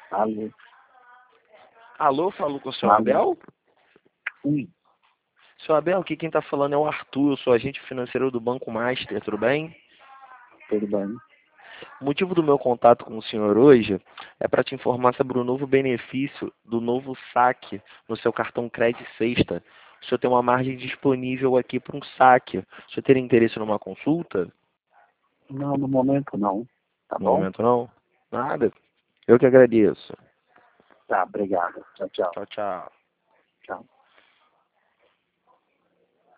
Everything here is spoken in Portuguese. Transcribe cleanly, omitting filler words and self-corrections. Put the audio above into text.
Alô? Alô, falo com o senhor Alô? Abel? Sim, Senhor Abel, aqui quem está falando é o Arthur, eu sou agente financeiro do Banco Master, tudo bem? tudo bem. O motivo do meu contato com o senhor hoje é para te informar sobre o novo benefício do novo saque no seu cartão Cred Sexta. O senhor tem uma margem disponível aqui para um saque. O senhor teria interesse numa consulta? Não, no momento não. Tá No bom? momento não? Nada. Eu que agradeço. Tá, obrigado. Tchau, tchau. Tchau, tchau. Tchau.